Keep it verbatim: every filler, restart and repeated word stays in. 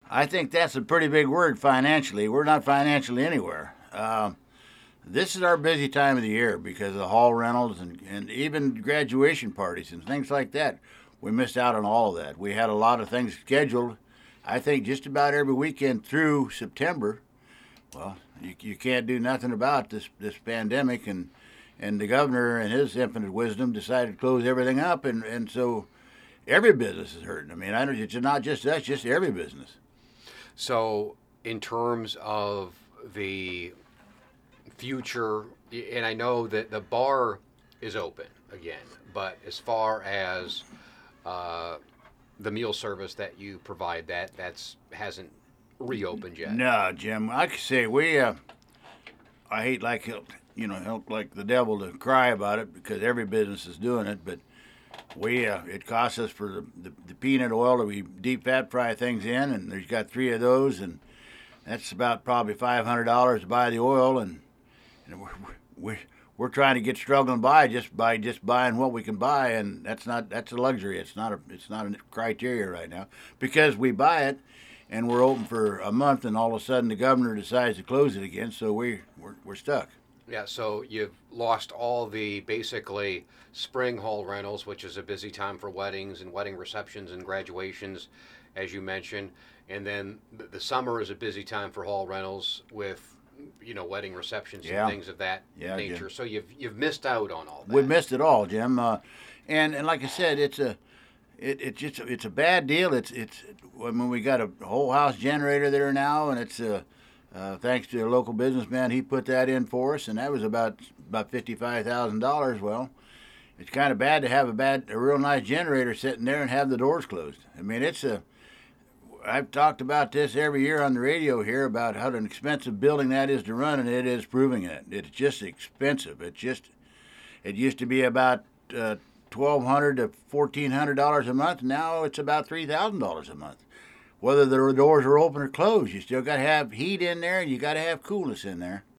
I think that's a pretty big word financially. We're not financially anywhere. Uh, this is our busy time of the year because of hall rentals and, and even graduation parties and things like that. We missed out on all of that. We had a lot of things scheduled, I think, just about every weekend through September. Well, you, you can't do nothing about this, this pandemic, and, and the governor, in his infinite wisdom, decided to close everything up, and, and so every business is hurting. I mean, I don't, it's not just us, just every business. So, in terms of the future, and I know that the bar is open again, but as far as uh, the meal service that you provide, that that's hasn't reopened yet. No, Jim. Like I say, we, uh, I hate like, you know, like the devil to cry about it because every business is doing it, but we, uh, it costs us for the, the, the peanut oil that we deep fat fry things in, and there's got three of those, and that's about probably five hundred dollars to buy the oil, and, and we're, we're, we're trying to get struggling by just by just buying what we can buy, and that's not, that's a luxury. It's not a, it's not a criteria right now because we buy it, and we're open for a month, and all of a sudden the governor decides to close it again, so we, we're, we're stuck. Yeah, so you've lost all the basically spring hall rentals, which is a busy time for weddings and wedding receptions and graduations, as you mentioned. And then the, the summer is a busy time for hall rentals with, you know, wedding receptions Yeah. and things of that Yeah, nature. Jim. So you've you've missed out on all that. We missed it all, Jim. Uh, and and like I said, it's a it, it's just it's a bad deal. It's it's I mean we got a whole house generator there now, and it's uh, uh, thanks to a local businessman, he put that in for us, and that was about about fifty five thousand dollars. Well, it's kind of bad to have a bad a real nice generator sitting there and have the doors closed. I mean, it's a I've talked about this every year on the radio here about how an expensive building that is to run, and it is proving it. It's just expensive. It just it used to be about uh, twelve hundred to fourteen hundred dollars a month. Now it's about three thousand dollars a month. Whether the doors are open or closed, you still got to have heat in there, and you got to have coolness in there.